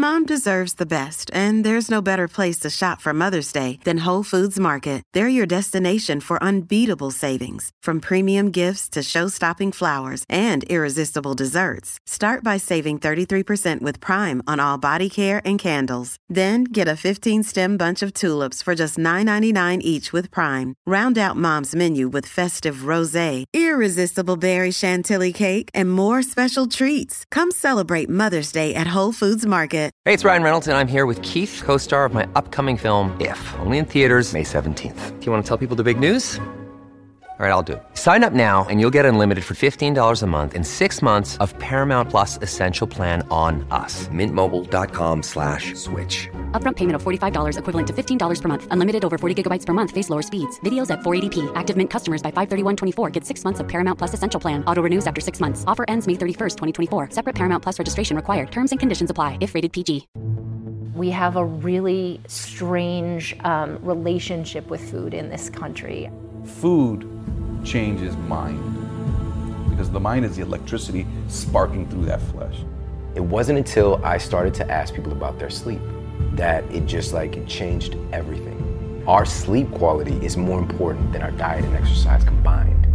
Mom deserves the best, and there's no better place to shop for Mother's Day than Whole Foods Market. They're your destination for unbeatable savings, from premium gifts to show-stopping flowers and irresistible desserts. Start by saving 33% with Prime on all body care and candles. Then get a 15-stem bunch of tulips for just $9.99 each with Prime. Round out Mom's menu with festive rosé, irresistible berry chantilly cake, and more special treats. Come celebrate Mother's Day at Whole Foods Market. Hey, it's Ryan Reynolds, and I'm here with Keith, co-star of my upcoming film, If, only in theaters May 17th. Do you want to tell people the big news? All right, I'll do it. Sign up now and you'll get unlimited for $15 a month and 6 months of Paramount Plus Essential Plan on us. MintMobile.com/switch. Upfront payment of $45 equivalent to $15 per month. Unlimited over 40 gigabytes per month. Face lower speeds. Videos at 480p. Active Mint customers by 531.24 get 6 months of Paramount Plus Essential Plan. Auto renews after 6 months. Offer ends May 31st, 2024. Separate Paramount Plus registration required. Terms and conditions apply if rated PG. We have a really strange relationship with food in this country. Food changes mind, because the mind is the electricity sparking through that flesh. It wasn't until I started to ask people about their sleep that it changed everything. Our sleep quality is more important than our diet and exercise combined.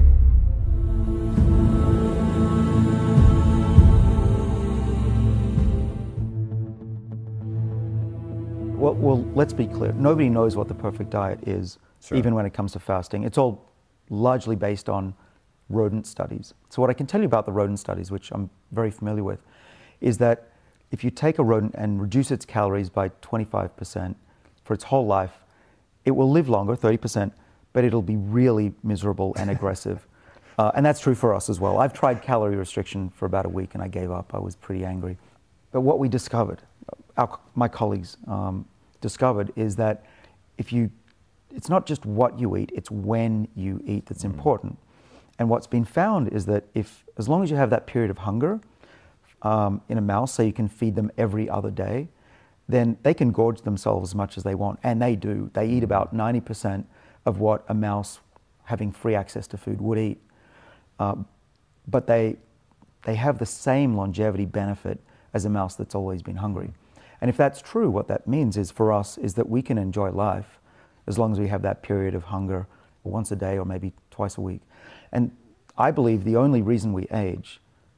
Well, let's be clear. Nobody knows what the perfect diet is, sure, even when it comes to fasting. It's all largely based on rodent studies. So what I can tell you about the rodent studies, which I'm very familiar with, is that if you take a rodent and reduce its calories by 25% for its whole life, it will live longer, 30%, but it'll be really miserable and aggressive. And that's true for us as well. I've tried calorie restriction for about a week and I gave up. I was pretty angry. But what we discovered, my colleagues discovered, is that it's not just what you eat, it's when you eat that's important. And what's been found is that as long as you have that period of hunger in a mouse, so you can feed them every other day, then they can gorge themselves as much as they want. And they do. They eat about 90% of what a mouse having free access to food would eat. But they have the same longevity benefit as a mouse that's always been hungry. And if that's true, what that means is for us is that we can enjoy life as long as we have that period of hunger once a day or maybe twice a week. And I believe the only reason we age,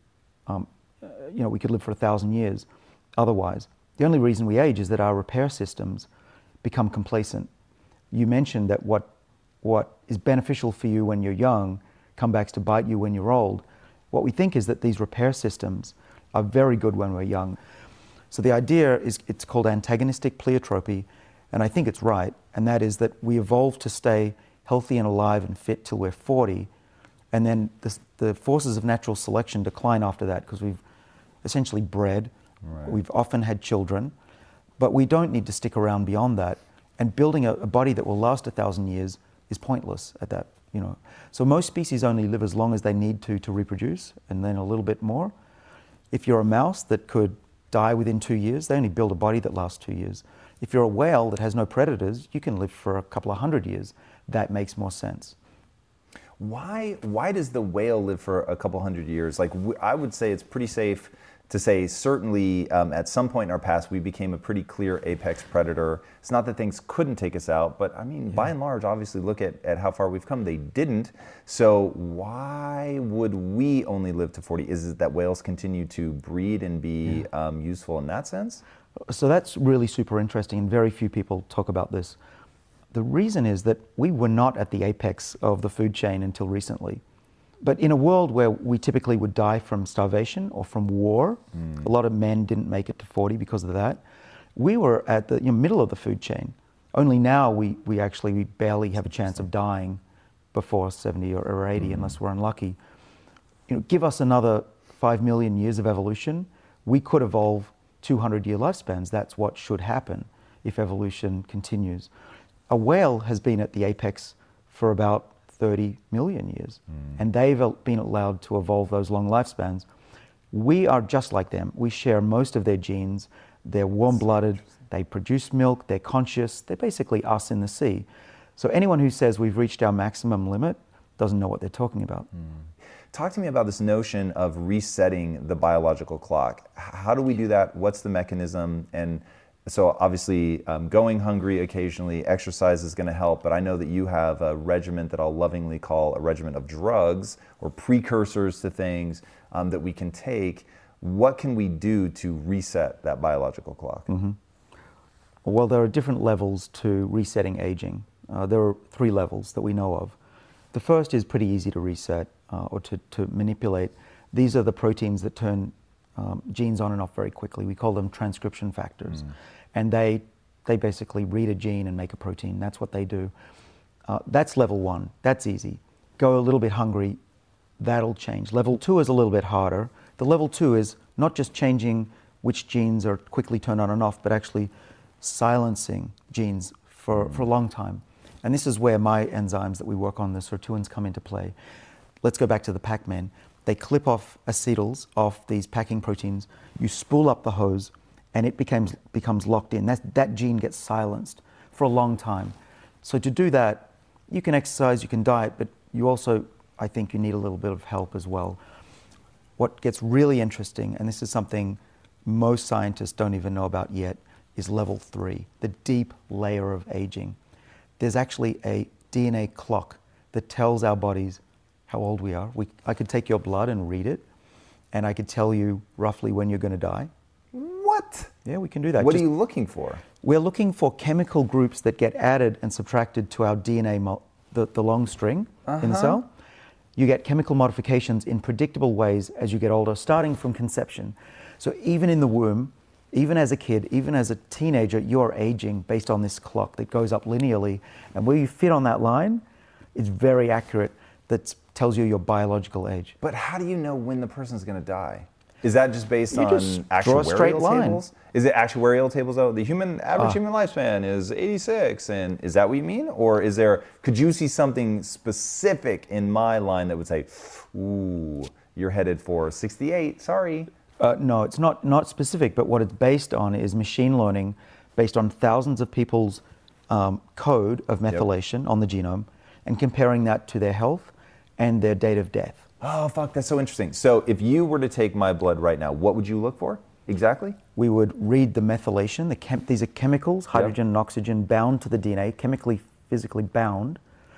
we could live for 1,000 years otherwise. The only reason we age is that our repair systems become complacent. You mentioned that what is beneficial for you when you're young comes back to bite you when you're old. What we think is that these repair systems are very good when we're young. So the idea is, it's called antagonistic pleiotropy, and I think it's right, and that is that we evolve to stay healthy and alive and fit till we're 40, and then the forces of natural selection decline after that because we've essentially bred, right, we've often had children, but we don't need to stick around beyond that, and building a body that will last 1,000 years is pointless at that, So most species only live as long as they need to reproduce, and then a little bit more. If you're a mouse that could die within 2 years, they only build a body that lasts 2 years. If you're a whale that has no predators, you can live for a couple of 100 years. That makes more sense. Why does the whale live for a couple 100 years? I would say it's pretty safe to say certainly at some point in our past we became a pretty clear apex predator. It's not that things couldn't take us out, but by and large, obviously look at how far we've come. They didn't. So why would we only live to 40? Is it that whales continue to breed and be useful in that sense? So that's really super interesting, and very few people talk about this. The reason is that we were not at the apex of the food chain until recently. But in a world where we typically would die from starvation or from war, a lot of men didn't make it to 40 because of that, we were at the middle of the food chain. Only now we barely have a chance of dying before 70 or 80 unless we're unlucky. Give us another 5 million years of evolution, we could evolve 200-year lifespans. That's what should happen if evolution continues. A whale has been at the apex for about 30 million years, and they've been allowed to evolve those long lifespans. We are just like them. We share most of their genes. They're warm-blooded, they produce milk, they're conscious, they're basically us in the sea. So anyone who says we've reached our maximum limit doesn't know what they're talking about. Talk to me about this notion of resetting the biological clock. How do we do that? What's the mechanism? And so obviously going hungry occasionally, exercise is going to help, but I know that you have a regimen that I'll lovingly call a regimen of drugs or precursors to things that we can take. What can we do to reset that biological clock? Mm-hmm. Well, there are different levels to resetting aging. There are 3 levels that we know of. The first is pretty easy to reset or to manipulate. These are the proteins that turn genes on and off very quickly. We call them transcription factors. And they basically read a gene and make a protein. That's what they do. That's level 1. That's easy. Go a little bit hungry, that'll change. Level 2 is a little bit harder. The level 2 is not just changing which genes are quickly turned on and off, but actually silencing genes for a long time. And this is where my enzymes that we work on, the sirtuins, come into play. Let's go back to the Pac-Man. They clip off acetyls off these packing proteins. You spool up the hose, and it becomes locked in. That gene gets silenced for a long time. So to do that, you can exercise, you can diet, but you also, I think, you need a little bit of help as well. What gets really interesting, and this is something most scientists don't even know about yet, is level 3, the deep layer of aging. There's actually a DNA clock that tells our bodies how old we are. I could take your blood and read it, and I could tell you roughly when you're going to die. What? Yeah, we can do that. What are you looking for? We're looking for chemical groups that get added and subtracted to our DNA, the long string in the cell. You get chemical modifications in predictable ways as you get older, starting from conception. So even in the womb, even as a kid, even as a teenager, you're aging based on this clock that goes up linearly. And where you fit on that line, it's very accurate. That tells you your biological age. But how do you know when the person's going to die? Is that just based on draw a straight actuarial line. tables? Is it actuarial tables? Oh, the average human lifespan is 86, and is that what you mean? Or could you see something specific in my line that would say, ooh, you're headed for 68, sorry? No, it's not specific, but what it's based on is machine learning based on thousands of people's code of methylation on the genome and comparing that to their health and their date of death. Oh, fuck, that's so interesting. So if you were to take my blood right now, what would you look for exactly? We would read the methylation. These are chemicals, hydrogen and oxygen, bound to the DNA, chemically, physically bound.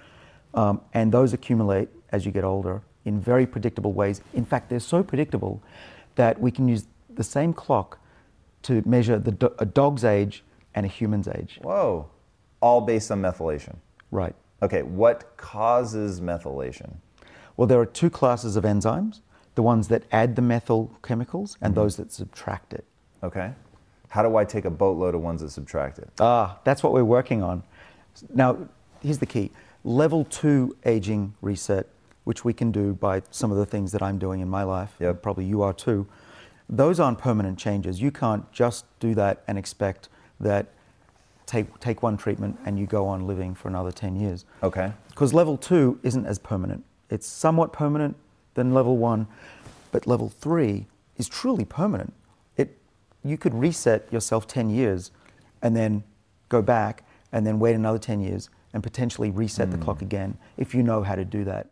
And those accumulate as you get older in very predictable ways. In fact, they're so predictable that we can use the same clock to measure a dog's age and a human's age. Whoa. All based on methylation. Right. Okay, what causes methylation? Well, there are 2 classes of enzymes, the ones that add the methyl chemicals and those that subtract it. Okay. How do I take a boatload of ones that subtract it? That's what we're working on. Now, here's the key. Level 2 aging reset, which we can do by some of the things that I'm doing in my life, probably you are too, those aren't permanent changes. You can't just do that and expect that take one treatment and you go on living for another 10 years. Okay. Because level 2 isn't as permanent. It's somewhat permanent than level 1, but level 3 is truly permanent. You could reset yourself 10 years and then go back and then wait another 10 years and potentially reset the clock again if you know how to do that.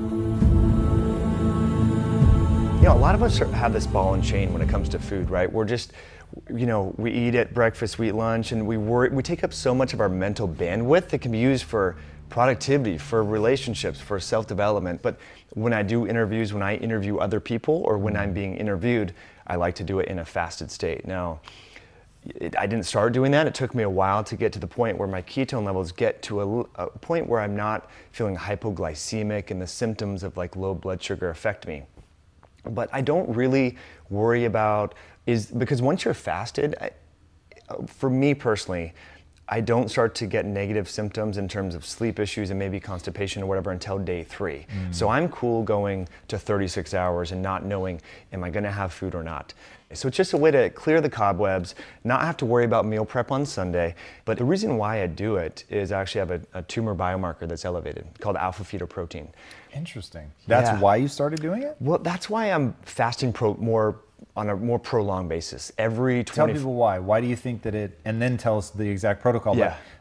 You know, a lot of us have this ball and chain when it comes to food, right? We're just, we eat at breakfast, we eat lunch, and we take up so much of our mental bandwidth that can be used for productivity, for relationships, for self-development. But when I do interviews, when I interview other people, or when I'm being interviewed, I like to do it in a fasted state. Now, I didn't start doing that. It took me a while to get to the point where my ketone levels get to a point where I'm not feeling hypoglycemic and the symptoms of like low blood sugar affect me. But I don't really worry about because once you're fasted, for me personally, I don't start to get negative symptoms in terms of sleep issues and maybe constipation or whatever until day 3. So I'm cool going to 36 hours and not knowing, am I gonna have food or not? So it's just a way to clear the cobwebs, not have to worry about meal prep on Sunday. But the reason why I do it is I actually have a tumor biomarker that's elevated called alpha-fetoprotein. Interesting. That's why you started doing it? Well, that's why I'm fasting on a more prolonged basis. Every 20. Tell people why. Why do you think that and then tell us the exact protocol. Yeah.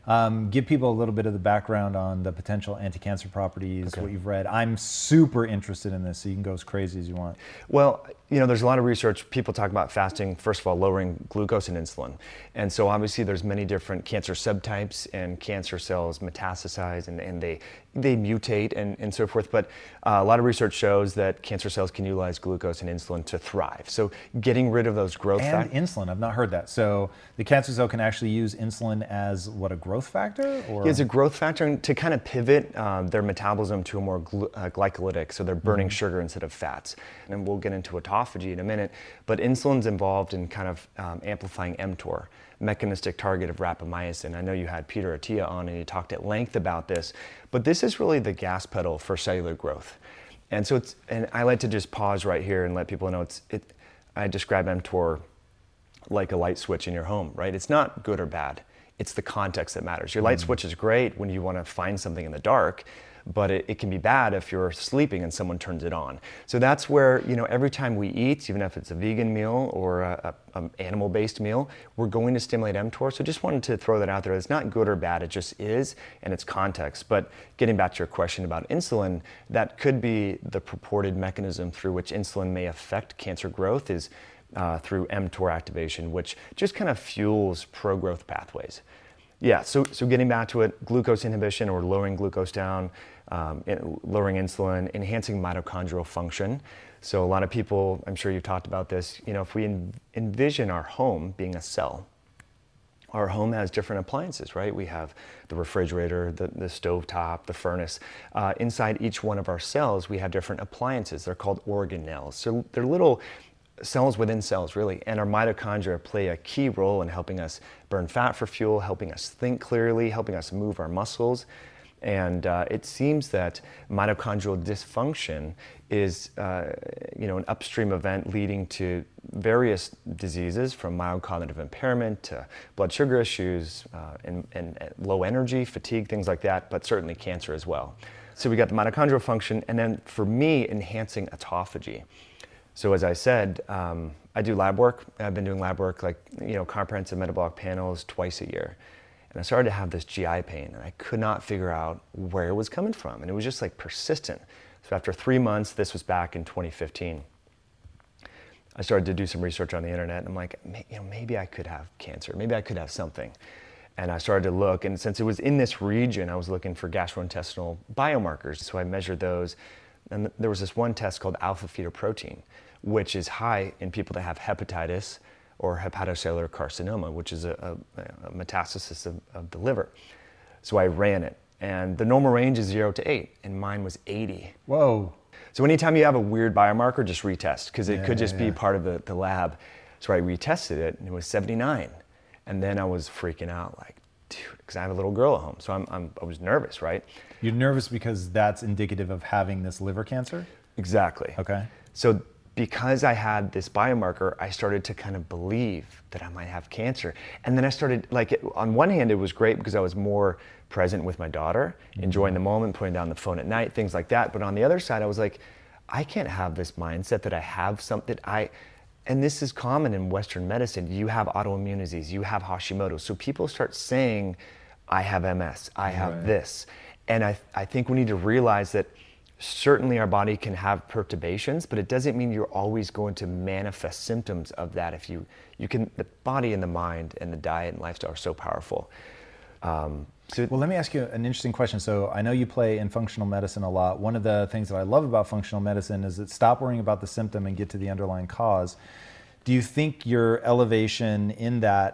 Give people a little bit of the background on the potential anti-cancer properties, what you've read. I'm super interested in this, so you can go as crazy as you want. Well, there's a lot of research. People talk about fasting, first of all, lowering glucose and insulin. And so obviously there's many different cancer subtypes, and cancer cells metastasize and they mutate and so forth. But a lot of research shows that cancer cells can utilize glucose and insulin to thrive. So getting rid of those growth factors. And insulin, I've not heard that. So the cancer cell can actually use insulin as what, a growth factor? Or? It's a growth factor to kind of pivot their metabolism to a more glycolytic, so they're burning sugar instead of fats. And we'll get into autophagy in a minute, but insulin's involved in kind of amplifying mTOR, mechanistic target of rapamycin. I know you had Peter Attia on and he talked at length about this, but this is really the gas pedal for cellular growth. And so and I like to just pause right here and let people know I describe mTOR like a light switch in your home, right? It's not good or bad. It's the context that matters. Your light switch is great when you want to find something in the dark, but it can be bad if you're sleeping and someone turns it on. So that's where, every time we eat, even if it's a vegan meal or an animal-based meal, we're going to stimulate mTOR. So just wanted to throw that out there. It's not good or bad, it just is, and it's context. But getting back to your question about insulin, that could be the purported mechanism through which insulin may affect cancer growth is through mTOR activation, which just kind of fuels pro-growth pathways. Yeah, so getting back to it, glucose inhibition or lowering glucose down, lowering insulin, enhancing mitochondrial function. So a lot of people, I'm sure you've talked about this, if we envision our home being a cell, our home has different appliances, right? We have the refrigerator, the stovetop, the furnace. Inside each one of our cells, we have different appliances. They're called organelles. So they're little cells within cells, really, and our mitochondria play a key role in helping us burn fat for fuel, helping us think clearly, helping us move our muscles. And it seems that mitochondrial dysfunction is an upstream event leading to various diseases, from mild cognitive impairment to blood sugar issues and low energy, fatigue, things like that, but certainly cancer as well. So we got the mitochondrial function, and then for me, enhancing autophagy. So as I said, I do lab work. I've been doing lab work, like, comprehensive metabolic panels twice a year. And I started to have this GI pain, and I could not figure out where it was coming from. And it was just like persistent. So after 3 months, this was back in 2015, I started to do some research on the internet, and I'm like, maybe I could have cancer. Maybe I could have something. And I started to look, and since it was in this region, I was looking for gastrointestinal biomarkers. So I measured those. And there was this one test called alpha-fetoprotein, which is high in people that have hepatitis or hepatocellular carcinoma, which is a metastasis of the liver. So I ran it, and the normal range is 0 to 8, and mine was 80. Whoa. So anytime you have a weird biomarker, just retest, because it could just be part of the lab. So I retested it, and it was 79. And then I was freaking out, like, dude, because I have a little girl at home, so I was nervous, right? You're nervous because that's indicative of having this liver cancer? Exactly. Okay. So because I had this biomarker, I started to kind of believe that I might have cancer. And then I started, on one hand, it was great because I was more present with my daughter, enjoying the moment, putting down the phone at night, things like that. But on the other side, I was like, I can't have this mindset that I have something, and this is common in Western medicine. You have autoimmune disease, you have Hashimoto. So people start saying, I have MS, I have this. And I think we need to realize that certainly our body can have perturbations, but it doesn't mean you're always going to manifest symptoms of that. If you can, the body and the mind and the diet and lifestyle are so powerful. Well, let me ask you an interesting question. So I know you play in functional medicine a lot. One of the things that I love about functional medicine is that stop worrying about the symptom and get to the underlying cause. Do you think your elevation in that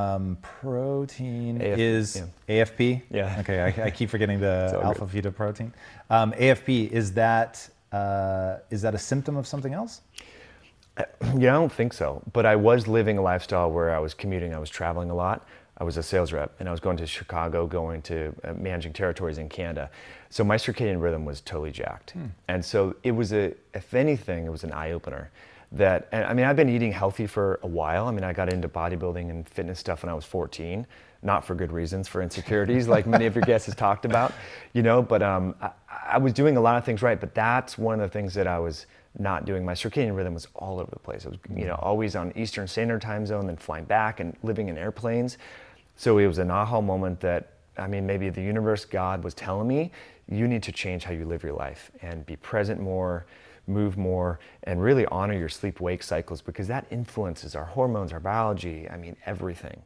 protein is AFP? Yeah. Okay, I keep forgetting the alpha-fetoprotein. AFP, is that a symptom of something else? Yeah, I don't think so. But I was living a lifestyle where I was commuting, I was traveling a lot. I was a sales rep, and I was going to Chicago, going to managing territories in Canada. So my circadian rhythm was totally jacked. And so it was if anything, it was an eye-opener. And I mean, I've been eating healthy for a while. I mean, I got into bodybuilding and fitness stuff when I was 14, not for good reasons, for insecurities, like many of your guests has talked about, but I was doing a lot of things right, but that's one of the things that I was not doing. My circadian rhythm was all over the place. I was, always on Eastern Standard Time Zone, then flying back and living in airplanes. So it was an aha moment that, I mean, maybe the universe, God was telling me, you need to change how you live your life and be present more, move more, and really honor your sleep-wake cycles, because that influences our hormones, our biology, I mean, everything.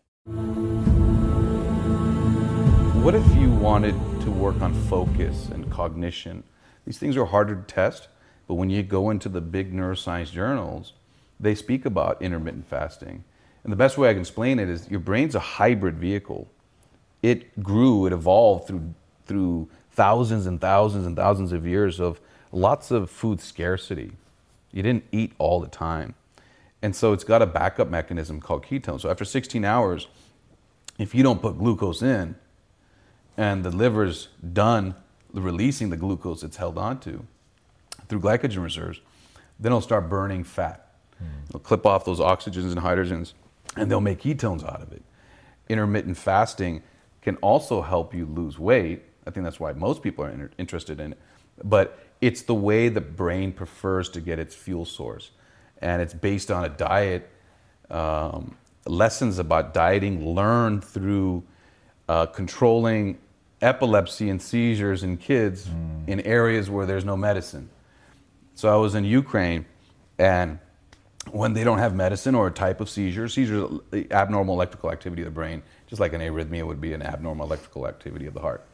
What if you wanted to work on focus and cognition? These things are harder to test, but when you go into the big neuroscience journals, they speak about intermittent fasting. And the best way I can explain it is your brain's a hybrid vehicle. It grew, it evolved through thousands and thousands and thousands of years of lots of food scarcity. You didn't eat all the time. And so it's got a backup mechanism called ketones. So after 16 hours, if you don't put glucose in and the liver's done releasing the glucose it's held onto through glycogen reserves, then it'll start burning fat. It'll clip off those oxygens and hydrogens, and they'll make ketones out of it. Intermittent fasting can also help you lose weight. I think that's why most people are interested in it. But it's the way the brain prefers to get its fuel source. And it's based on a diet, lessons about dieting learned through controlling epilepsy and seizures in kids in areas where there's no medicine. So I was in Ukraine, and when they don't have medicine or a type of seizures are abnormal electrical activity of the brain, just like an arrhythmia would be an abnormal electrical activity of the heart.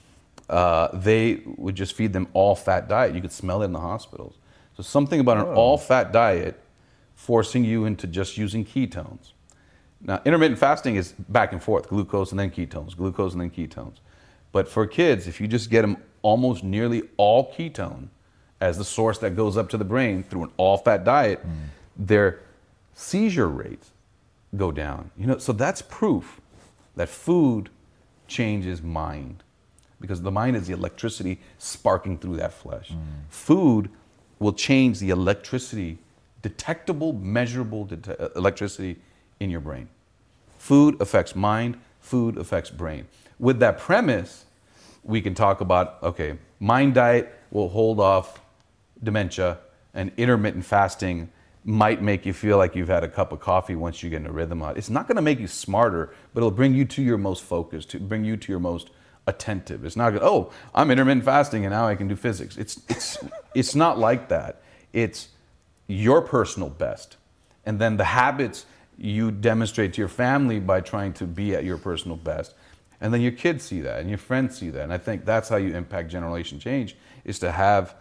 They would just feed them all-fat diet. You could smell it in the hospitals. So something about an all-fat diet forcing you into just using ketones. Now, intermittent fasting is back and forth, glucose and then ketones, glucose and then ketones. But for kids, if you just get them almost nearly all ketone as the source that goes up to the brain through an all-fat diet, their seizure rates go down. You know, so that's proof that food changes mind, because the mind is the electricity sparking through that flesh. Food will change the electricity, detectable, measurable electricity in your brain. Food affects mind, food affects brain. With that premise, we can talk about, okay, mind diet will hold off dementia, and intermittent fasting might make you feel like you've had a cup of coffee once you get in a rhythm out. It's not gonna make you smarter, but it'll bring you to your most focused, to bring you to your most attentive. It's not good, oh, I'm intermittent fasting and now I can do physics. It's not like that. It's your personal best. And then the habits you demonstrate to your family by trying to be at your personal best. And then your kids see that and your friends see that. And I think that's how you impact generation change, is to have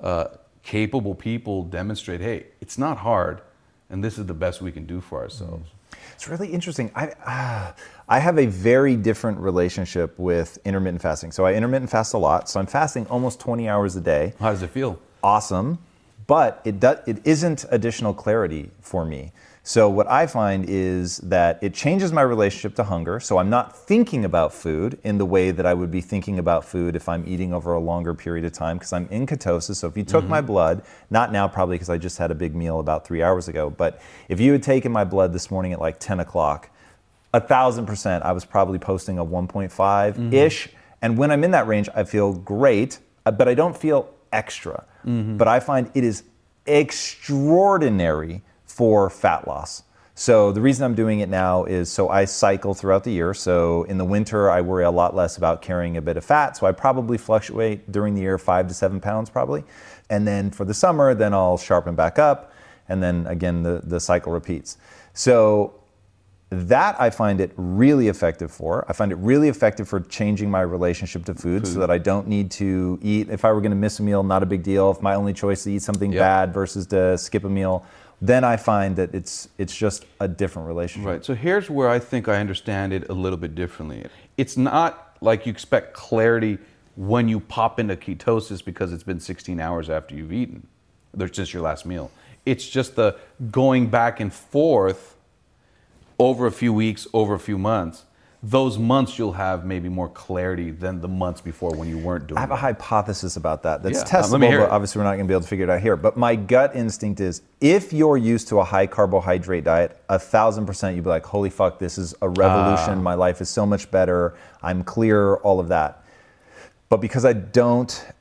capable people demonstrate, hey, it's not hard, and this is the best we can do for ourselves. It's really interesting. I have a very different relationship with intermittent fasting. So I intermittent fast a lot. So I'm fasting almost 20 hours a day. How does it feel? Awesome. But it isn't additional clarity for me. So what I find is that it changes my relationship to hunger. So I'm not thinking about food in the way that I would be thinking about food if I'm eating over a longer period of time, because I'm in ketosis. So if you took my blood, not now probably because I just had a big meal about 3 hours ago, but if you had taken my blood this morning at like 10 o'clock, 1,000%, I was probably posting a 1.5-ish. And when I'm in that range, I feel great, but I don't feel extra. But I find it is extraordinary for fat loss. So the reason I'm doing it now is so I cycle throughout the year. So in the winter, I worry a lot less about carrying a bit of fat. So I probably fluctuate during the year 5 to 7 pounds probably. And then for the summer, then I'll sharpen back up. And then again, the cycle repeats. So that I find it really effective for. I find it really effective for changing my relationship to food so that I don't need to eat. If I were gonna miss a meal, not a big deal. If my only choice is to eat something bad versus to skip a meal, then I find that it's just a different relationship. Right, so here's where I think I understand it a little bit differently. It's not like you expect clarity when you pop into ketosis because it's been 16 hours after you've eaten, since your last meal. It's just the going back and forth over a few weeks, over a few months. Those months you'll have maybe more clarity than the months before when you weren't doing it. I have a hypothesis about that. That's testable, but obviously we're not going to be able to figure it out here. But my gut instinct is, if you're used to a high carbohydrate diet, 1,000% you'd be like, holy fuck, this is a revolution. My life is so much better. I'm clear, all of that. But because I don't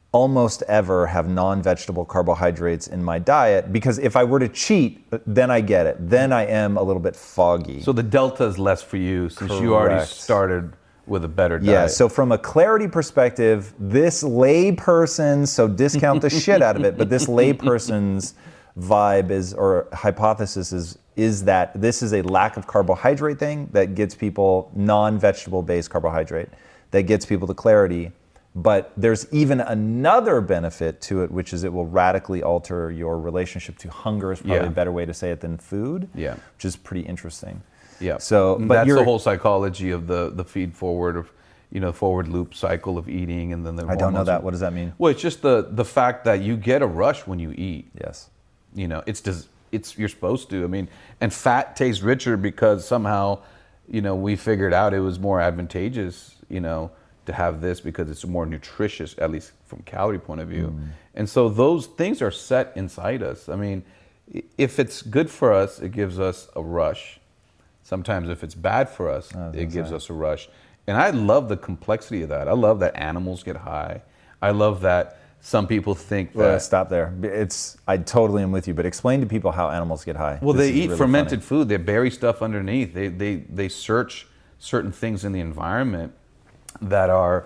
almost ever have non-vegetable carbohydrates in my diet, because if I were to cheat, then I get it. Then I am a little bit foggy. So the delta is less for you since you already started with a better diet. Yeah, so from a clarity perspective, this layperson, so discount the shit out of it, but this layperson's vibe is, or hypothesis is that this is a lack of carbohydrate thing that gets people, non-vegetable based carbohydrate, that gets people to clarity. But there's even another benefit to it, which is it will radically alter your relationship to hunger, is probably a better way to say it than food, which is pretty interesting. Yeah. So, but that's the whole psychology of the feed forward, of forward loop cycle of eating, and then the I don't know that. What does that mean? Well, it's just the fact that you get a rush when you eat. Yes. It's you're supposed to. I mean, and fat tastes richer because somehow, we figured out it was more advantageous, to have this because it's more nutritious, at least from calorie point of view. And so those things are set inside us. I mean, if it's good for us, it gives us a rush. Sometimes if it's bad for us, it gives us a rush. And I love the complexity of that. I love that animals get high. I love that some people think that... Stop there. I totally am with you, but explain to people how animals get high. Well, they eat really fermented food. They bury stuff underneath. They search certain things in the environment that are,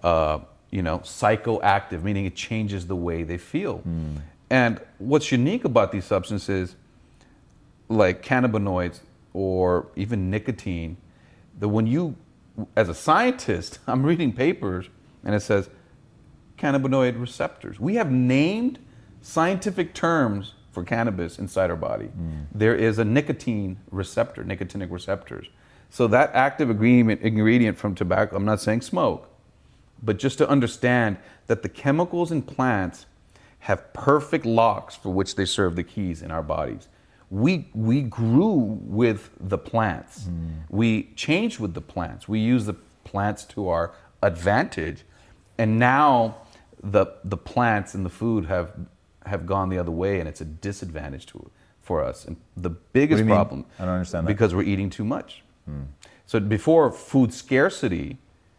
psychoactive, meaning it changes the way they feel. And what's unique about these substances, like cannabinoids or even nicotine, that when you, as a scientist, I'm reading papers and it says cannabinoid receptors. We have named scientific terms for cannabis inside our body. There is a nicotine receptor, nicotinic receptors. So that active ingredient from tobacco, I'm not saying smoke, but just to understand that the chemicals in plants have perfect locks for which they serve the keys in our bodies. We grew with the plants. We changed with the plants. We use the plants to our advantage. And now the plants and the food have gone the other way, and it's a disadvantage for us. And the biggest problem, I don't understand that. Because we're eating too much. So before, food scarcity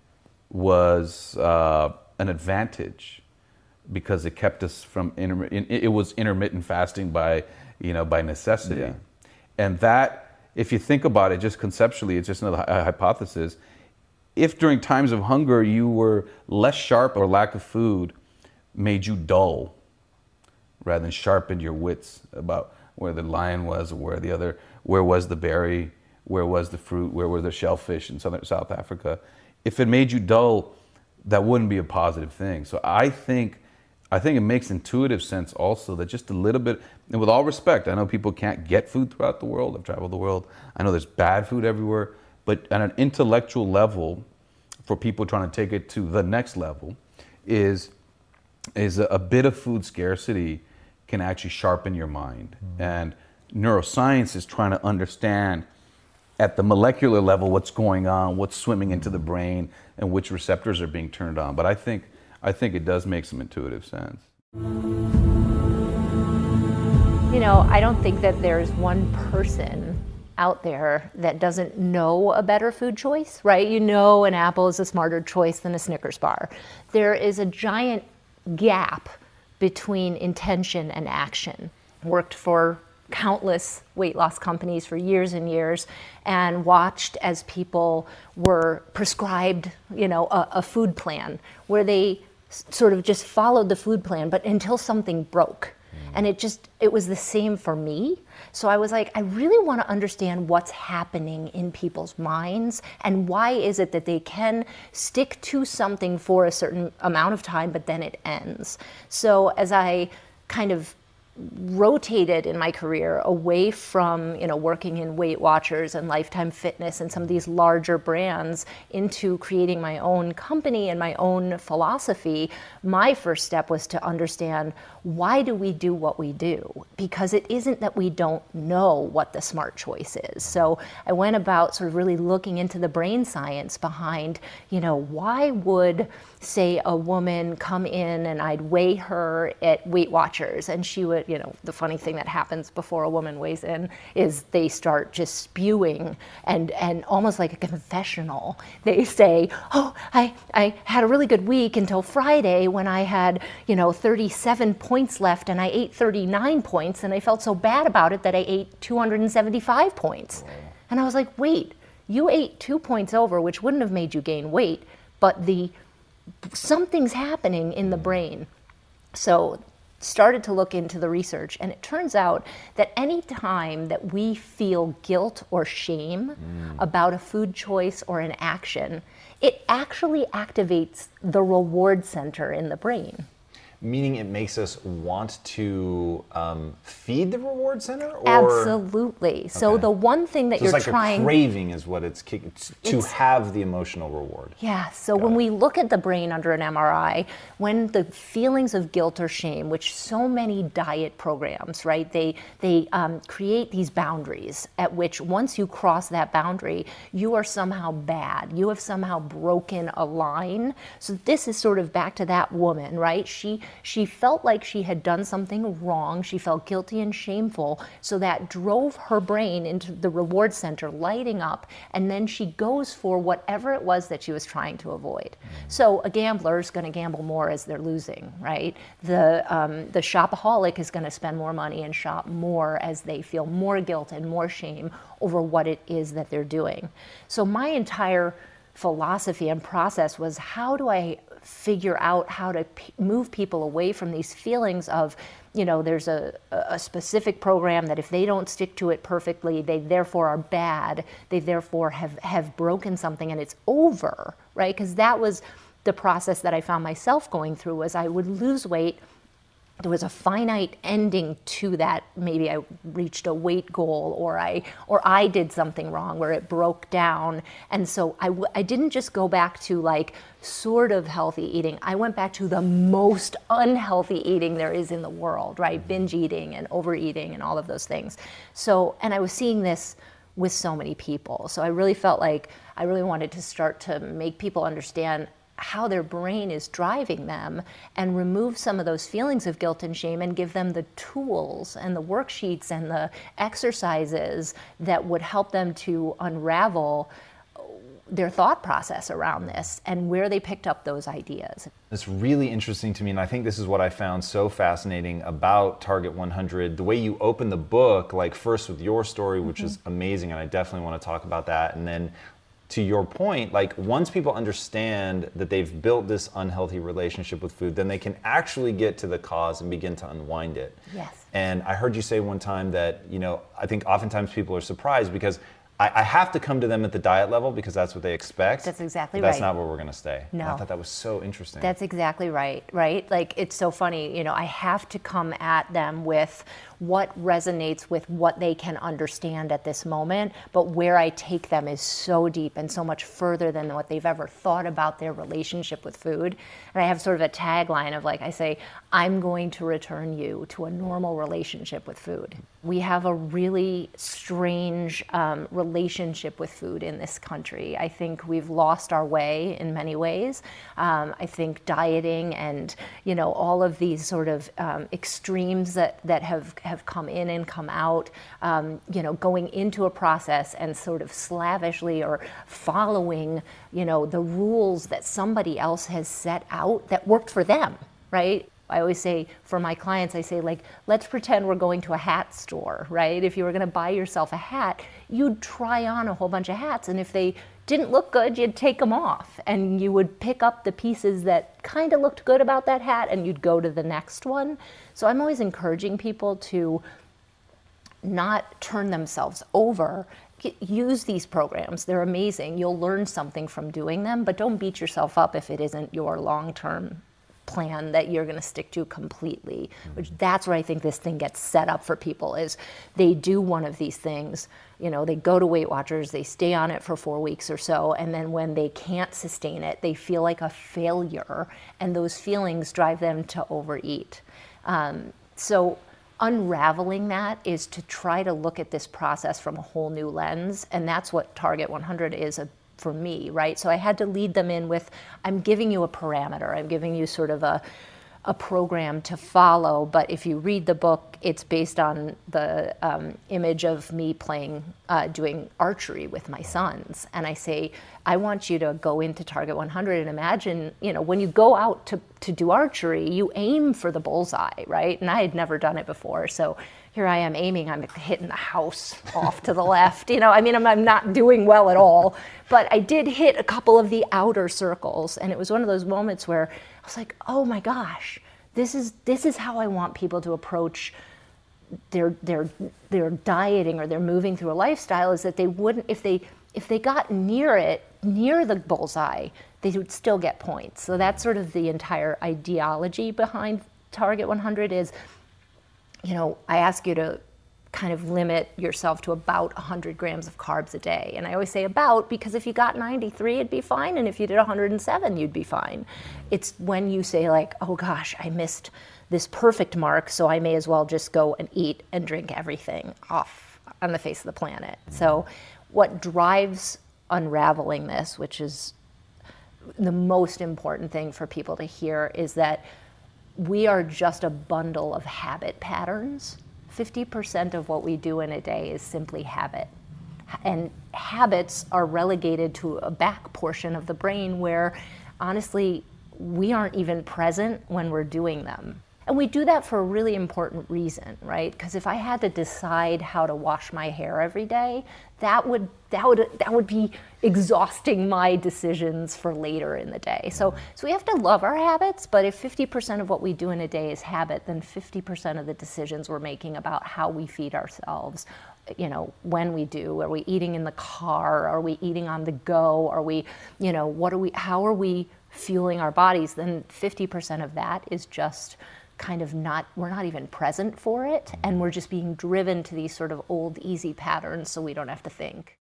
was an advantage because it kept us from it was intermittent fasting by necessity. And that, if you think about it just conceptually, it's just another hypothesis. If during times of hunger you were less sharp or lack of food made you dull rather than sharpened your wits about where the lion was or where was the berry, where was the fruit, where were the shellfish in South Africa. If it made you dull, that wouldn't be a positive thing. So I think it makes intuitive sense also that just a little bit, and with all respect, I know people can't get food throughout the world. I've traveled the world. I know there's bad food everywhere, but at an intellectual level, for people trying to take it to the next level, is a bit of food scarcity can actually sharpen your mind. And neuroscience is trying to understand at the molecular level what's going on, what's swimming into the brain, and which receptors are being turned on. But I think it does make some intuitive sense. I don't think that there's one person out there that doesn't know a better food choice, right? An apple is a smarter choice than a Snickers bar. There is a giant gap between intention and action. Worked for countless weight loss companies for years and years and watched as people were prescribed, a food plan where they sort of just followed the food plan, but until something broke. And it was the same for me. So I was like, I really want to understand what's happening in people's minds and why is it that they can stick to something for a certain amount of time, but then it ends. So as I kind of rotated in my career away from working in Weight Watchers and Lifetime Fitness and some of these larger brands into creating my own company and my own philosophy, my first step was to understand, why do we do what we do? Because it isn't that we don't know what the smart choice is. So I went about sort of really looking into the brain science behind, why would, say, a woman come in and I'd weigh her at Weight Watchers and she would the funny thing that happens before a woman weighs in is they start just spewing and almost like a confessional. They say, oh, I had a really good week until Friday when I had, 37 points left and I ate 39 points and I felt so bad about it that I ate 275 points. And I was like, wait, you ate 2 points over, which wouldn't have made you gain weight, but something's happening in the brain. So started to look into the research, and it turns out that any time that we feel guilt or shame about a food choice or an action, it actually activates the reward center in the brain. Meaning it makes us want to feed the reward center? Or? Absolutely. So the one thing that so you're it's like trying... a craving is what it's to have the emotional reward. Yeah, so when we look at the brain under an MRI, when the feelings of guilt or shame, which so many diet programs, right, they create these boundaries at which once you cross that boundary, you are somehow bad. You have somehow broken a line. So this is sort of back to that woman, right? She felt like she had done something wrong. She felt guilty and shameful. So that drove her brain into the reward center lighting up. And then she goes for whatever it was that she was trying to avoid. So a gambler is going to gamble more as they're losing, right? The shopaholic is going to spend more money and shop more as they feel more guilt and more shame over what it is that they're doing. So my entire philosophy and process was, how do I figure out how to move people away from these feelings of, there's a specific program that if they don't stick to it perfectly, they therefore are bad, they therefore have broken something and it's over, right? Because that was the process that I found myself going through, was I would lose weight. There was a finite ending to that. Maybe I reached a weight goal, or I did something wrong where it broke down. And so I didn't just go back to like sort of healthy eating. I went back to the most unhealthy eating there is in the world, right? Binge eating and overeating and all of those things. So, and I was seeing this with so many people. So I really felt like I really wanted to start to make people understand how their brain is driving them and remove some of those feelings of guilt and shame and give them the tools and the worksheets and the exercises that would help them to unravel their thought process around this and where they picked up those ideas. It's really interesting to me, and I think this is what I found so fascinating about Target 100, the way you open the book, like first with your story, which is amazing, and I definitely want to talk about that, and then to your point, like once people understand that they've built this unhealthy relationship with food, then they can actually get to the cause and begin to unwind it. Yes. And I heard you say one time that, I think oftentimes people are surprised because I have to come to them at the diet level because that's what they expect. That's exactly but right. That's not where we're going to stay. No. And I thought that was so interesting. That's exactly right? Like, it's so funny, I have to come at them with what resonates with what they can understand at this moment, but where I take them is so deep and so much further than what they've ever thought about their relationship with food. And I have sort of a tagline of, like, I say, I'm going to return you to a normal relationship with food. We have a really strange relationship with food in this country. I think we've lost our way in many ways. I think dieting and, all of these sort of extremes that have come in and come out, going into a process and sort of slavishly or following, the rules that somebody else has set out that worked for them, right? I always say, for my clients, I say, like, let's pretend we're going to a hat store, right? If you were going to buy yourself a hat, you'd try on a whole bunch of hats, and if they didn't look good, you'd take them off, and you would pick up the pieces that kind of looked good about that hat, and you'd go to the next one. So I'm always encouraging people to not turn themselves over. Use these programs. They're amazing. You'll learn something from doing them, but don't beat yourself up if it isn't your long-term plan that you're going to stick to completely. Which that's where I think this thing gets set up for people, is they do one of these things, they go to Weight Watchers, they stay on it for 4 weeks or so, and then when they can't sustain it, they feel like a failure, and those feelings drive them to overeat. So unraveling that is to try to look at this process from a whole new lens, and that's what Target 100 is for me, right? So I had to lead them in with, I'm giving you a parameter. I'm giving you sort of a program to follow, but if you read the book, it's based on the image of me doing archery with my sons. And I say, I want you to go into Target 100 and imagine, when you go out to do archery, you aim for the bullseye, right? And I had never done it before, so here I am aiming, I'm hitting the house off to the left. I'm not doing well at all, but I did hit a couple of the outer circles, and it was one of those moments where I was like, oh my gosh, this is how I want people to approach their dieting or their moving through a lifestyle, is that they wouldn't, if they got near the bullseye, they would still get points. So that's sort of the entire ideology behind Target 100 is, I ask you to kind of limit yourself to about 100 grams of carbs a day. And I always say about, because if you got 93, it'd be fine. And if you did 107, you'd be fine. It's when you say like, oh gosh, I missed this perfect mark, so I may as well just go and eat and drink everything off on the face of the planet. So what drives unraveling this, which is the most important thing for people to hear, is that we are just a bundle of habit patterns. 50% of what we do in a day is simply habit. And habits are relegated to a back portion of the brain where, honestly, we aren't even present when we're doing them. And we do that for a really important reason, right? Because if I had to decide how to wash my hair every day, that would be exhausting my decisions for later in the day. So we have to love our habits, but if 50% of what we do in a day is habit, then 50% of the decisions we're making about how we feed ourselves, when we do, are we eating in the car? Are we eating on the go? Are we, how are we fueling our bodies? Then 50% of that is just kind of we're not even present for it, and we're just being driven to these sort of old, easy patterns so we don't have to think.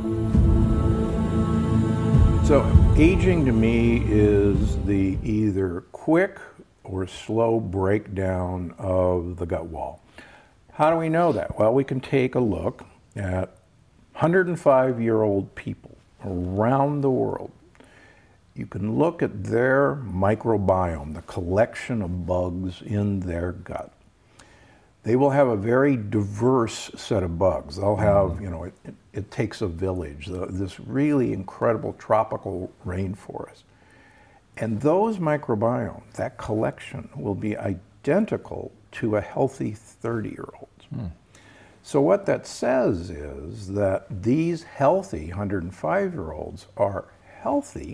So aging to me is the either quick or slow breakdown of the gut wall. How do we know that? Well, we can take a look at 105-year-old people around the world. You can look at their microbiome, the collection of bugs in their gut. They will have a very diverse set of bugs. They'll have, it takes a village, this really incredible tropical rainforest. And those microbiome, that collection, will be identical to a healthy 30-year-old. So what that says is that these healthy 105-year-olds are healthy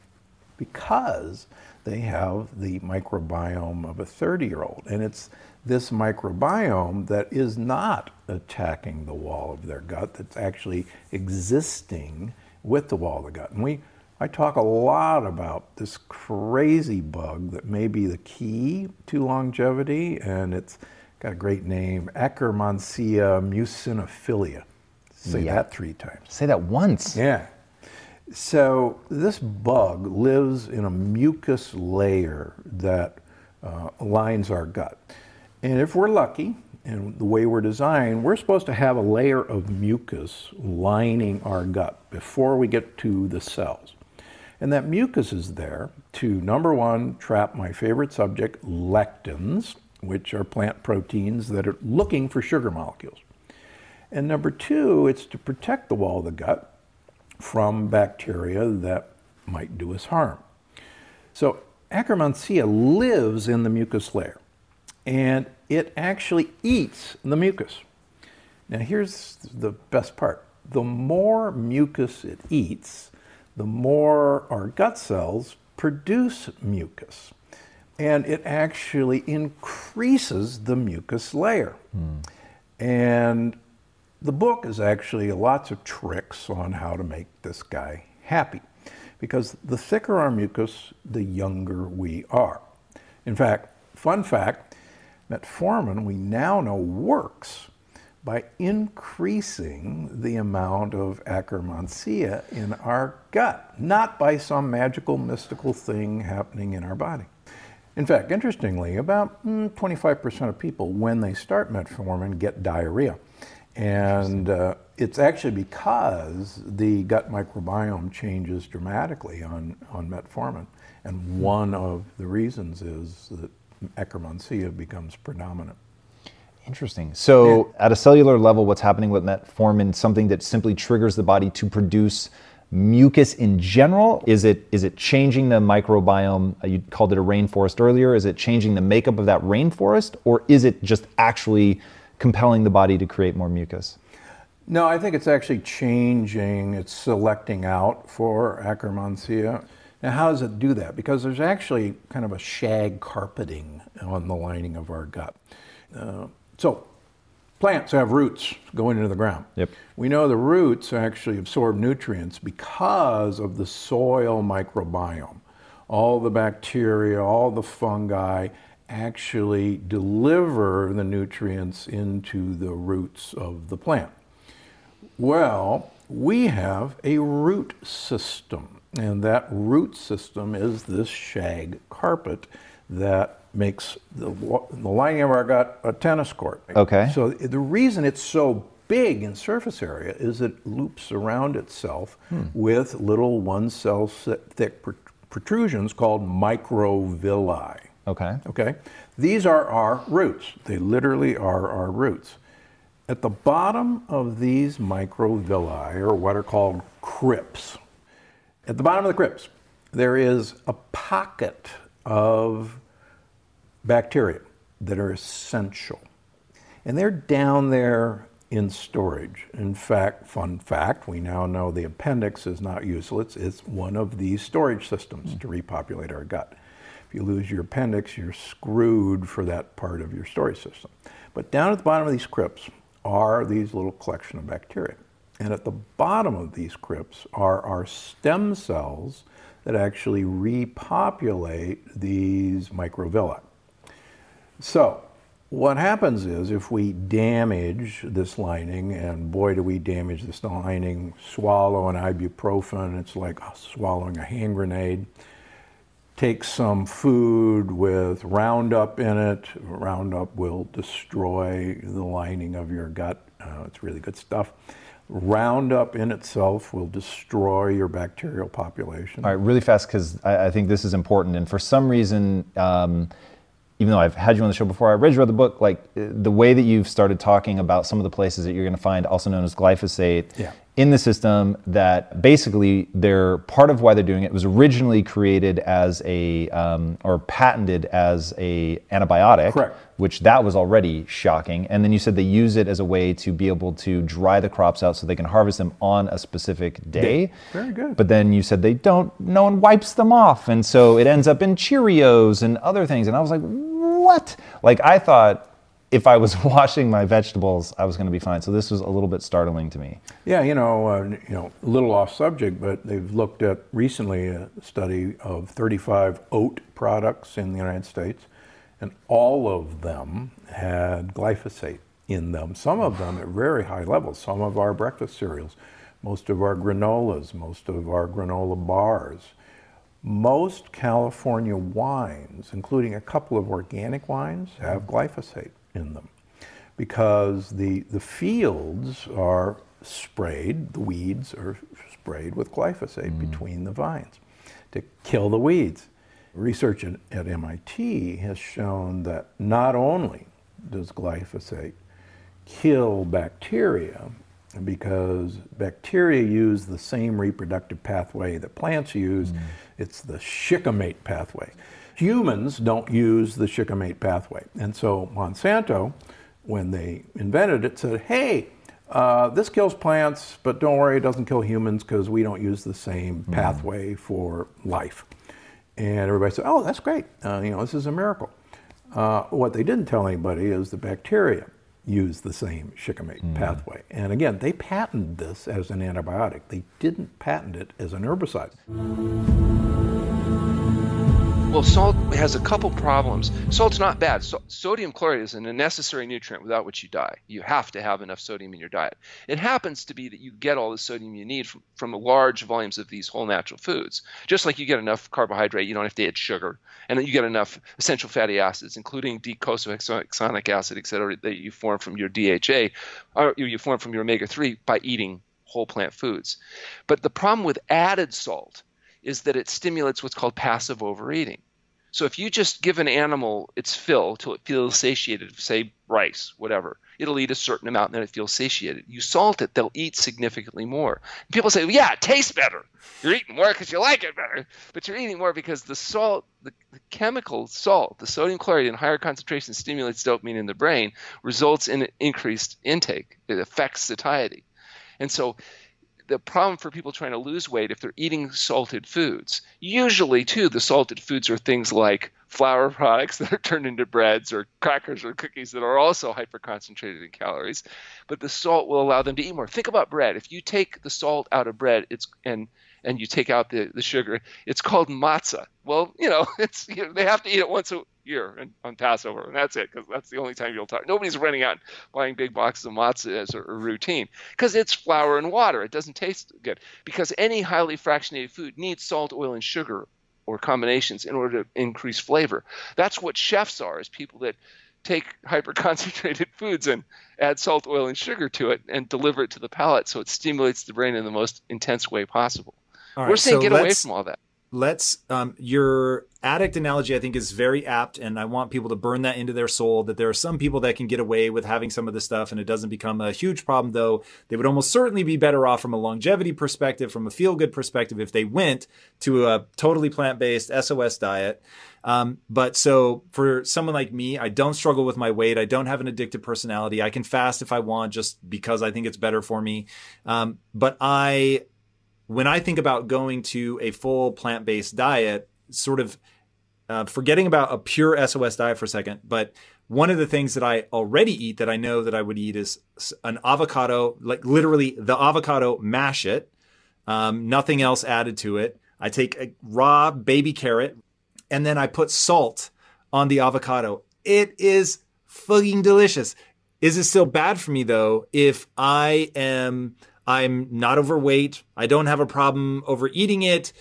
because they have the microbiome of a 30-year-old. And it's this microbiome that is not attacking the wall of their gut, that's actually existing with the wall of the gut. And I talk a lot about this crazy bug that may be the key to longevity, and it's got a great name, Akkermansia muciniphila. Say that 3 times. Say that once. Yeah. So this bug lives in a mucus layer that lines our gut. And if we're lucky, and the way we're designed, we're supposed to have a layer of mucus lining our gut before we get to the cells. And that mucus is there to, number one, trap my favorite subject, lectins, which are plant proteins that are looking for sugar molecules. And number two, it's to protect the wall of the gut from bacteria that might do us harm. So Akkermansia lives in the mucus layer, and it actually eats the mucus. Now here's the best part. The more mucus it eats, the more our gut cells produce mucus. And it actually increases the mucus layer. And the book is actually lots of tricks on how to make this guy happy, because the thicker our mucus, the younger we are. In fact, fun fact, metformin we now know works by increasing the amount of Akkermansia in our gut, not by some magical, mystical thing happening in our body. In fact, interestingly, about 25% of people, when they start metformin, get diarrhea. And it's actually because the gut microbiome changes dramatically on metformin. And one of the reasons is that Akkermansia becomes predominant. Interesting. So at a cellular level, what's happening with metformin, something that simply triggers the body to produce mucus in general? Is it changing the microbiome? You called it a rainforest earlier. Is it changing the makeup of that rainforest, or is it just actually compelling the body to create more mucus? No, I think it's actually changing. It's selecting out for Akkermansia. Now, how does it do that? Because there's actually kind of a shag carpeting on the lining of our gut. So plants have roots going into the ground. Yep. We know the roots actually absorb nutrients because of the soil microbiome. All the bacteria, all the fungi actually deliver the nutrients into the roots of the plant. Well, we have a root system, and that root system is this shag carpet that makes the lining of our gut a tennis court. Okay. So the reason it's so big in surface area is it loops around itself with little one-cell thick protrusions called microvilli. Okay. Okay. These are our roots. They literally are our roots. At the bottom of these microvilli, or what are called crypts, at the bottom of the crypts, there is a pocket of bacteria that are essential. And they're down there in storage. In fact, fun fact, we now know the appendix is not useless. It's one of these storage systems to repopulate our gut. If you lose your appendix, you're screwed for that part of your storage system. But down at the bottom of these crypts are these little collection of bacteria. And at the bottom of these crypts are our stem cells that actually repopulate these microvilli. So what happens is if we damage this lining, and boy do we damage this lining, swallow an ibuprofen, it's like swallowing a hand grenade. Take some food with Roundup in it. Roundup will destroy the lining of your gut. It's really good stuff. Roundup in itself will destroy your bacterial population. All right, really fast, because I think this is important. And for some reason, even though I've had you on the show before, I read the book, like the way that you've started talking about some of the places that you're going to find, also known as glyphosate, in the system, that basically they're part of why they're doing it. It was originally created as a, or patented as a antibiotic. Correct. Which that was already shocking. And then you said they use it as a way to be able to dry the crops out so they can harvest them on a specific day. Very good. But then you said no one wipes them off. And so it ends up in Cheerios and other things. And I was like, what? Like, I thought if I was washing my vegetables, I was going to be fine. So this was a little bit startling to me. Yeah, a little off subject, but they've looked at recently a study of 35 oat products in the United States, and all of them had glyphosate in them. Some of them at very high levels. Some of our breakfast cereals, most of our granolas, most of our granola bars. Most California wines, including a couple of organic wines, have glyphosate in them because the fields are sprayed, the weeds are sprayed with glyphosate between the vines to kill the weeds. Research at MIT has shown that not only does glyphosate kill bacteria, because bacteria use the same reproductive pathway that plants use. It's the shikimate pathway. Humans don't use the shikimate pathway. And so Monsanto, when they invented it, said, hey, this kills plants, but don't worry, it doesn't kill humans because we don't use the same pathway for life. And everybody said, oh, that's great. This is a miracle. What they didn't tell anybody is the bacteria use the same shikimate pathway. And again, they patented this as an antibiotic. They didn't patent it as an herbicide. Well, salt has a couple problems. Salt's not bad. Sodium chloride is a necessary nutrient without which you die. You have to have enough sodium in your diet. It happens to be that you get all the sodium you need from large volumes of these whole natural foods. Just like you get enough carbohydrate, you don't have to add sugar. And then you get enough essential fatty acids, including docosahexaenoic acid, et cetera, that you form from your DHA, or you form from your omega-3 by eating whole plant foods. But the problem with added salt is that it stimulates what's called passive overeating. So if you just give an animal its fill till it feels satiated, say rice, whatever, it'll eat a certain amount and then it feels satiated. You salt it, they'll eat significantly more. And people say, well, yeah, it tastes better. You're eating more because you like it better. But you're eating more because the salt, the chemical salt, the sodium chloride in higher concentration stimulates dopamine in the brain, results in increased intake. It affects satiety. And so the problem for people trying to lose weight, if they're eating salted foods, usually too, the salted foods are things like flour products that are turned into breads or crackers or cookies that are also hyperconcentrated in calories. But the salt will allow them to eat more. Think about bread. If you take the salt out of bread, and you take out the sugar, it's called matzah. Well, they have to eat it once a year on Passover, and that's it, because that's the only time you'll talk. Nobody's running out and buying big boxes of matzah as a routine, because it's flour and water. It doesn't taste good, because any highly fractionated food needs salt, oil, and sugar or combinations in order to increase flavor. That's what chefs are, is people that take hyper-concentrated foods and add salt, oil, and sugar to it and deliver it to the palate so it stimulates the brain in the most intense way possible. All right, we're saying get away from all that. Your addict analogy, I think, is very apt, and I want people to burn that into their soul, that there are some people that can get away with having some of this stuff and it doesn't become a huge problem, though they would almost certainly be better off from a longevity perspective, from a feel-good perspective, if they went to a totally plant-based SOS diet. But so for someone like me, I don't struggle with my weight. I don't have an addictive personality. I can fast if I want, just because I think it's better for me. But when I think about going to a full plant-based diet, sort of forgetting about a pure SOS diet for a second, but one of the things that I already eat that I know that I would eat is an avocado, like literally the avocado, mash it, nothing else added to it. I take a raw baby carrot and then I put salt on the avocado. It is fucking delicious. Is it still bad for me though if I'm not overweight, I don't have a problem overeating it?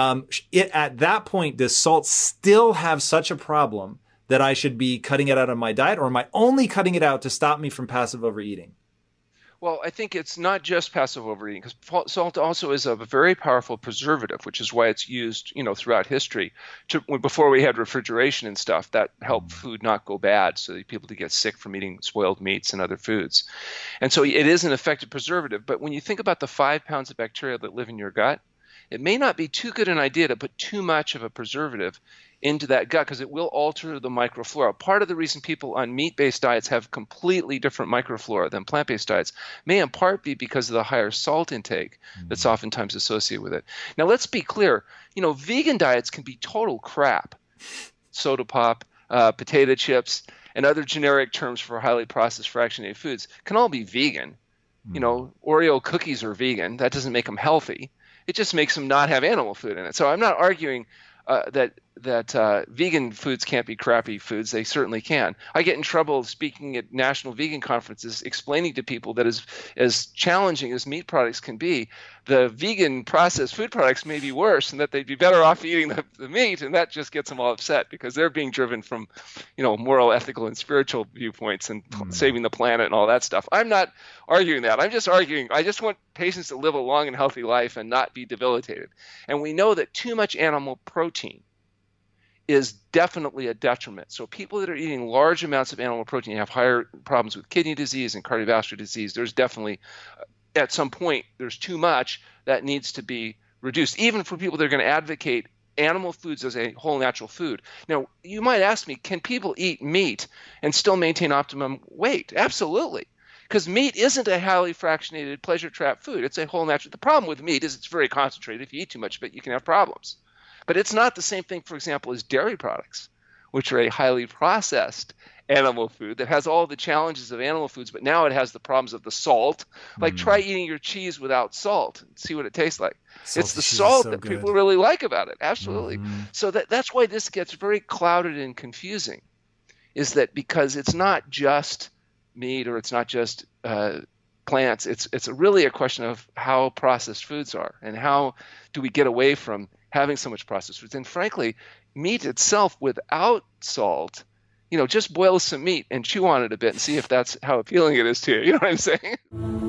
At that point, does salt still have such a problem that I should be cutting it out of my diet, or am I only cutting it out to stop me from passive overeating? Well, I think it's not just passive overeating, because salt also is a very powerful preservative, which is why it's used, throughout history. Before we had refrigeration and stuff, that helped food not go bad, so that people to get sick from eating spoiled meats and other foods. And so it is an effective preservative. But when you think about the 5 pounds of bacteria that live in your gut, it may not be too good an idea to put too much of a preservative into that gut, because it will alter the microflora. Part of the reason people on meat-based diets have completely different microflora than plant-based diets may in part be because of the higher salt intake that's oftentimes associated with it. Now, let's be clear. Vegan diets can be total crap. Soda pop, potato chips, and other generic terms for highly processed fractionated foods can all be vegan. Oreo cookies are vegan. That doesn't make them healthy. It just makes them not have animal food in it. So I'm not arguing that vegan foods can't be crappy foods. They certainly can. I get in trouble speaking at national vegan conferences explaining to people that as challenging as meat products can be, the vegan processed food products may be worse, and that they'd be better off eating the meat, and that just gets them all upset because they're being driven from moral, ethical, and spiritual viewpoints and saving the planet and all that stuff. I'm not arguing that. I'm just arguing I just want patients to live a long and healthy life and not be debilitated. And we know that too much animal protein is definitely a detriment. So people that are eating large amounts of animal protein have higher problems with kidney disease and cardiovascular disease. There's definitely, at some point, there's too much that needs to be reduced, even for people that are going to advocate animal foods as a whole natural food. Now, you might ask me, can people eat meat and still maintain optimum weight? Absolutely. Because meat isn't a highly fractionated pleasure trap food. It's a whole natural. The problem with meat is it's very concentrated. If you eat too much of it, you can have problems. But it's not the same thing, for example, as dairy products, which are a highly processed animal food that has all the challenges of animal foods, but now it has the problems of the salt. Like try eating your cheese without salt and see what it tastes like. It's the salt that people really like about it. Absolutely. So that's why this gets very clouded and confusing, is that because it's not just meat or it's not just plants. It's really a question of how processed foods are and how do we get away from having so much processed foods. And frankly, meat itself without salt, just boil some meat and chew on it a bit and see if that's how appealing it is to you. You know what I'm saying?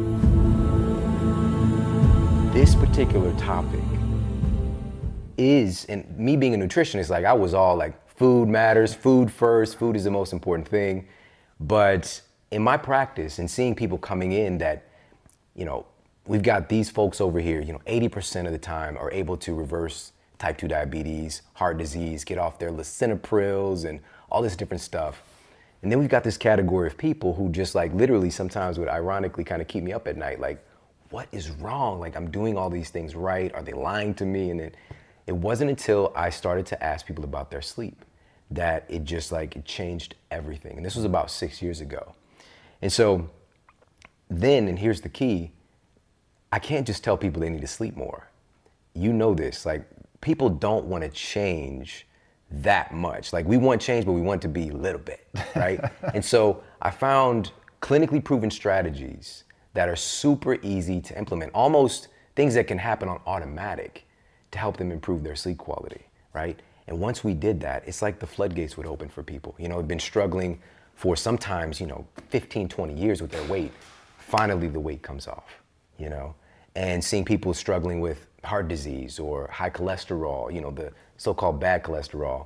This particular topic is, and me being a nutritionist, I was all food matters, food first, food is the most important thing. But in my practice and seeing people coming in that, you know, we've got these folks over here, you know, 80% of the time are able to reverse type 2 diabetes, heart disease, get off their lisinoprils and all this different stuff. And then we've got this category of people who just like literally sometimes would ironically kind of keep me up at night. Like, what is wrong? Like, I'm doing all these things right. Are they lying to me? And then it wasn't until I started to ask people about their sleep that it just like, it changed everything. And this was about 6 years ago. And so then, and here's the key, I can't just tell people they need to sleep more. You know this, like people don't want to change that much. Like we want change, but we want it to be a little bit, right? And so I found clinically proven strategies that are super easy to implement, almost things that can happen on automatic to help them improve their sleep quality, right? And once we did that, it's like the floodgates would open for people. You know, who've been struggling for sometimes, you know, 15, 20 years with their weight. Finally, the weight comes off, you know? And seeing people struggling with heart disease or high cholesterol, you know, the so-called bad cholesterol,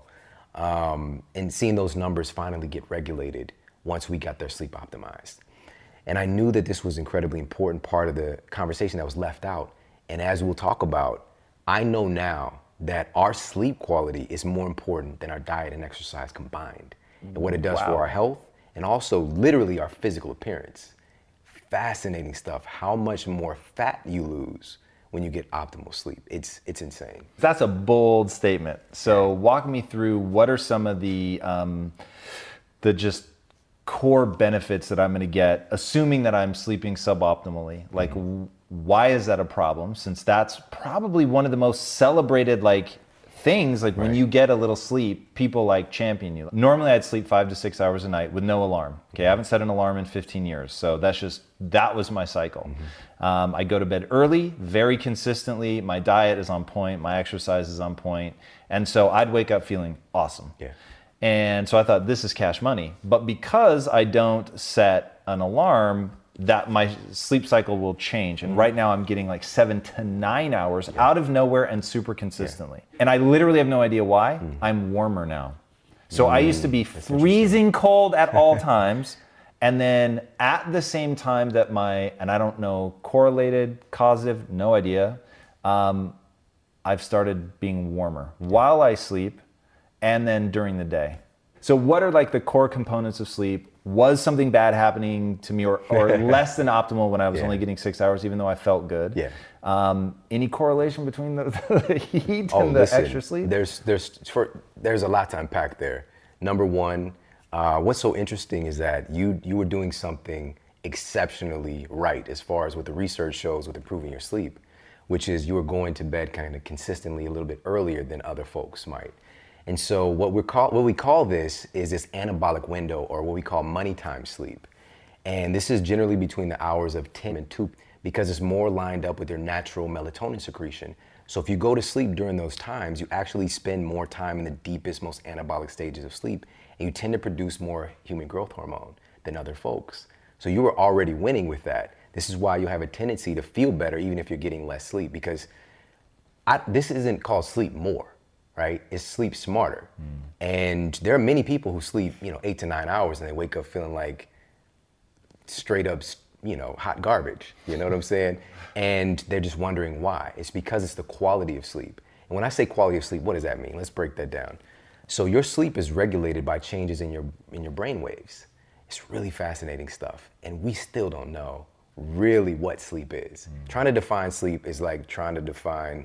and seeing those numbers finally get regulated once we got their sleep optimized. And I knew that this was an incredibly important part of the conversation that was left out. And as we'll talk about, I know now that our sleep quality is more important than our diet and exercise combined, and what it does for our health and also literally our physical appearance. Fascinating stuff, how much more fat you lose when you get optimal sleep. It's insane. That's a bold statement. So walk me through what are some of the just core benefits that I'm going to get, assuming that I'm sleeping suboptimally. Like, why is that a problem? Since that's probably one of the most celebrated like things. Like when you get a little sleep, people like champion you. Normally I'd sleep 5 to 6 hours a night with no alarm. Okay, I haven't set an alarm in 15 years. So that was my cycle. I go to bed early, very consistently. My diet is on point. My exercise is on point. And so I'd wake up feeling awesome. Yeah. And so I thought, this is cash money. But because I don't set an alarm, that my sleep cycle will change. And right now I'm getting like 7 to 9 hours out of nowhere and super consistently. And I literally have no idea why. I'm warmer now. So I used to be freezing cold at all times. And then at the same time that and I don't know, correlated, causative, no idea, I've started being warmer while I sleep and then during the day. So what are like the core components of sleep? Was something bad happening to me or less than optimal when I was only getting 6 hours, even though I felt good? Yeah. Any correlation between the heat and the extra sleep? There's a lot to unpack there. Number one, what's so interesting is that you were doing something exceptionally right as far as what the research shows with improving your sleep, which is you were going to bed kind of consistently a little bit earlier than other folks might. And so what we call this is this anabolic window, or what we call money time sleep. And this is generally between the hours of 10 and 2 because it's more lined up with your natural melatonin secretion. So if you go to sleep during those times, you actually spend more time in the deepest, most anabolic stages of sleep, and you tend to produce more human growth hormone than other folks. So you were already winning with that. This is why you have a tendency to feel better even if you're getting less sleep, because this isn't called sleep more. Right? It's sleep smarter. And there are many people who sleep, 8 to 9 hours and they wake up feeling like straight up, hot garbage. You know what I'm saying? And they're just wondering why. It's because it's the quality of sleep. And when I say quality of sleep, what does that mean? Let's break that down. So your sleep is regulated by changes in your brain waves. It's really fascinating stuff. And we still don't know really what sleep is. Trying to define sleep is like trying to define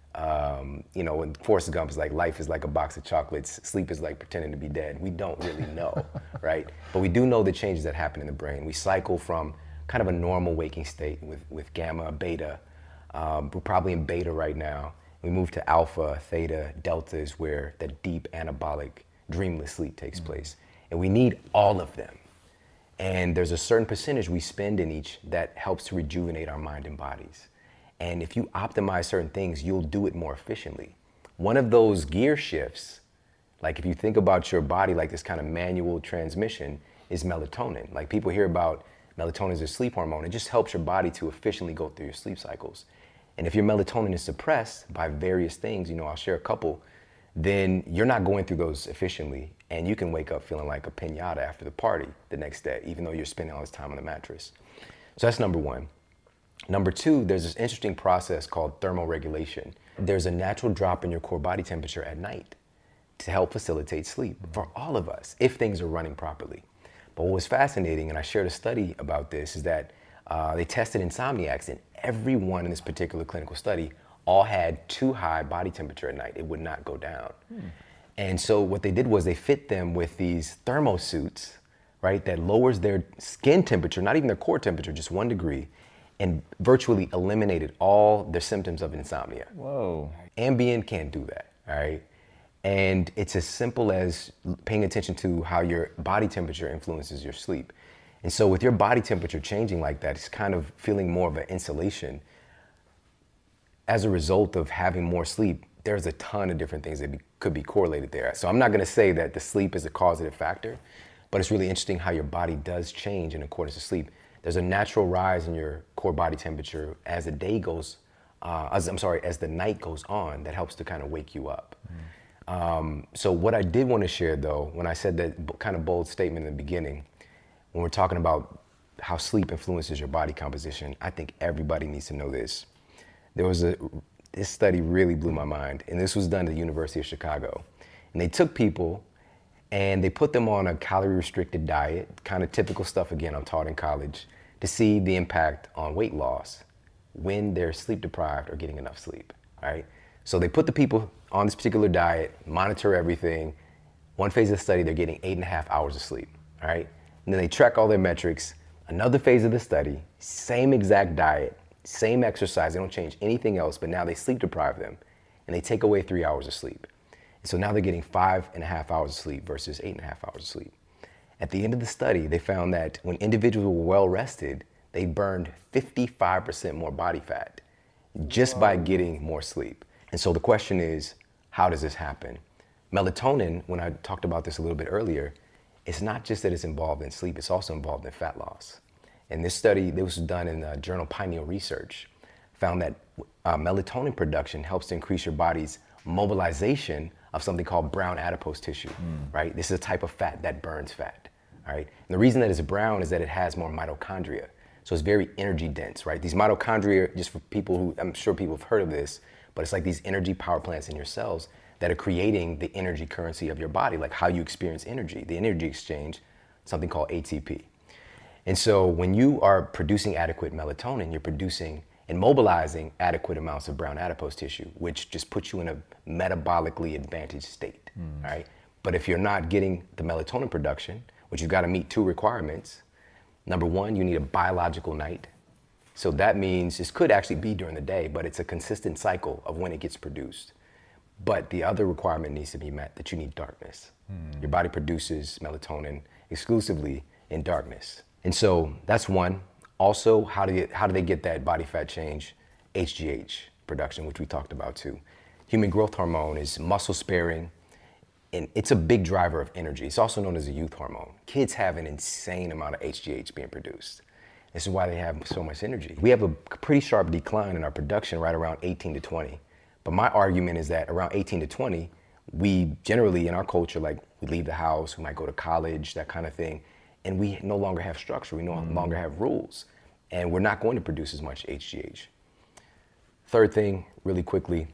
when Forrest Gump is like, life is like a box of chocolates, sleep is like pretending to be dead. We don't really know, right? But we do know the changes that happen in the brain. We cycle from kind of a normal waking state with gamma, beta. We're probably in beta right now. We move to alpha, theta, delta is where that deep anabolic dreamless sleep takes place. And we need all of them. And there's a certain percentage we spend in each that helps to rejuvenate our mind and bodies. And if you optimize certain things, you'll do it more efficiently. One of those gear shifts, like if you think about your body like this kind of manual transmission, is melatonin. Like people hear about melatonin as a sleep hormone. It just helps your body to efficiently go through your sleep cycles. And if your melatonin is suppressed by various things, I'll share a couple. then you're not going through those efficiently, and you can wake up feeling like a piñata after the party the next day, even though you're spending all this time on the mattress. So that's number one. Number two, there's this interesting process called thermoregulation. There's a natural drop in your core body temperature at night to help facilitate sleep for all of us, if things are running properly. But what was fascinating, and I shared a study about this, is that they tested insomniacs, and everyone in this particular clinical study all had too high body temperature at night. It would not go down. And so what they did was they fit them with these thermosuits, right, that lowers their skin temperature, not even their core temperature, just 1 degree, and virtually eliminated all their symptoms of insomnia. Whoa. Ambien can't do that, all right? And it's as simple as paying attention to how your body temperature influences your sleep. And so with your body temperature changing like that, it's kind of feeling more of an insulation. As a result of having more sleep, there's a ton of different things that could be correlated there. So I'm not gonna say that the sleep is a causative factor, but it's really interesting how your body does change in accordance to sleep. There's a natural rise in your core body temperature as the day goes, as the night goes on, that helps to kind of wake you up. So what I did want to share though, when I said that kind of bold statement in the beginning, when we're talking about how sleep influences your body composition, I think everybody needs to know this. This study really blew my mind, and this was done at the University of Chicago. And they took people and they put them on a calorie-restricted diet, kind of typical stuff again I'm taught in college, to see the impact on weight loss when they're sleep deprived or getting enough sleep, right? So they put the people on this particular diet, monitor everything. One phase of the study, they're getting 8.5 hours of sleep, all right? And then they track all their metrics. Another phase of the study, same exact diet, same exercise, they don't change anything else, but now they sleep deprive them and they take away 3 hours of sleep. And so now they're getting 5.5 hours of sleep versus 8.5 hours of sleep. At the end of the study, they found that when individuals were well rested, they burned 55% more body fat just by getting more sleep. And so the question is, how does this happen? Melatonin, when I talked about this a little bit earlier, it's not just that it's involved in sleep, it's also involved in fat loss. And this study, this was done in the journal Pineal Research, found that melatonin production helps to increase your body's mobilization of something called brown adipose tissue, right? This is a type of fat that burns fat, all right? And the reason that it's brown is that it has more mitochondria. So it's very energy dense, right? These mitochondria, just for people who, I'm sure people have heard of this, but it's like these energy power plants in your cells that are creating the energy currency of your body, like how you experience energy, the energy exchange, something called ATP. And so when you are producing adequate melatonin, you're producing and mobilizing adequate amounts of brown adipose tissue, which just puts you in a metabolically advantaged state, all right? But if you're not getting the melatonin production, which you've got to meet 2 requirements. Number 1, you need a biological night. So that means this could actually be during the day, but it's a consistent cycle of when it gets produced. But the other requirement needs to be met, that you need darkness. Your body produces melatonin exclusively in darkness. And so that's one. Also, how do they get that body fat change? HGH production, which we talked about too. Human growth hormone is muscle sparing, and it's a big driver of energy. It's also known as a youth hormone. Kids have an insane amount of HGH being produced. This is why they have so much energy. We have a pretty sharp decline in our production right around 18 to 20. But my argument is that around 18 to 20, we generally in our culture, like we leave the house, we might go to college, that kind of thing, and we no longer have structure, we no longer have rules, and we're not going to produce as much HGH. Third thing, really quickly,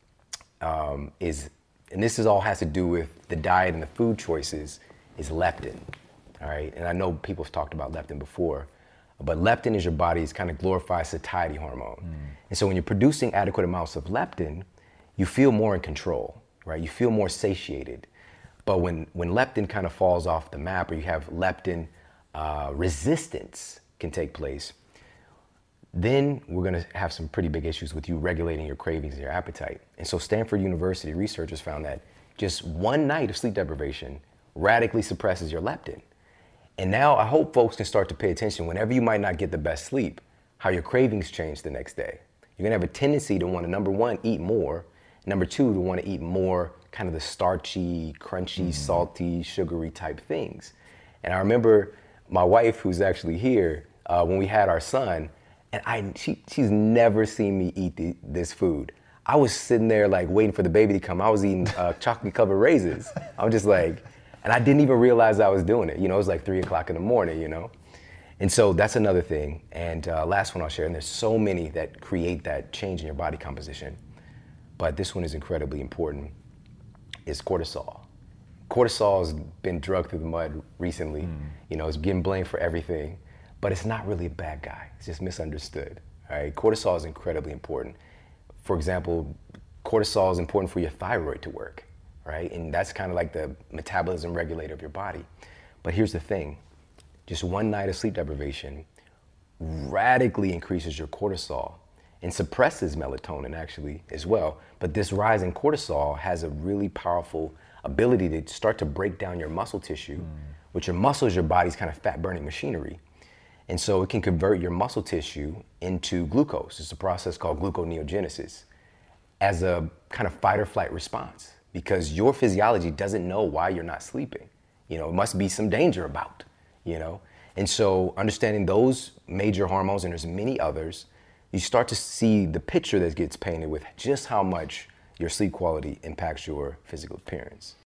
is, and this all has to do with the diet and the food choices, is leptin, all right? And I know people have talked about leptin before, but leptin is your body's kind of glorified satiety hormone. And so when you're producing adequate amounts of leptin, you feel more in control, right? You feel more satiated. But when leptin kind of falls off the map, or you have leptin resistance can take place, then we're gonna have some pretty big issues with you regulating your cravings and your appetite. And so Stanford University researchers found that just 1 night of sleep deprivation radically suppresses your leptin. And now I hope folks can start to pay attention whenever you might not get the best sleep, how your cravings change the next day. You're gonna have a tendency to want to, number 1, eat more, number 2, to want to eat more kind of the starchy, crunchy, salty, sugary type things. And I remember my wife, who's actually here, when we had our son, and she's never seen me eat this food. I was sitting there like waiting for the baby to come. I was eating chocolate covered raisins. I'm just like, and I didn't even realize I was doing it. You know, it was like 3 o'clock in the morning, you know? And so that's another thing. And last one I'll share, and there's so many that create that change in your body composition, but this one is incredibly important, is cortisol. Cortisol has been drugged through the mud recently. You know, it's getting blamed for everything, but it's not really a bad guy. It's just misunderstood, all right? Cortisol is incredibly important. For example, cortisol is important for your thyroid to work, right? And that's kind of like the metabolism regulator of your body. But here's the thing, just one night of sleep deprivation radically increases your cortisol and suppresses melatonin actually as well. But this rise in cortisol has a really powerful ability to start to break down your muscle tissue, which your muscle is your body's kind of fat burning machinery. And so it can convert your muscle tissue into glucose. It's a process called gluconeogenesis as a kind of fight or flight response, because your physiology doesn't know why you're not sleeping. You know, it must be some danger about, you know? And so understanding those major hormones, and there's many others, you start to see the picture that gets painted with just how much your sleep quality impacts your physical appearance.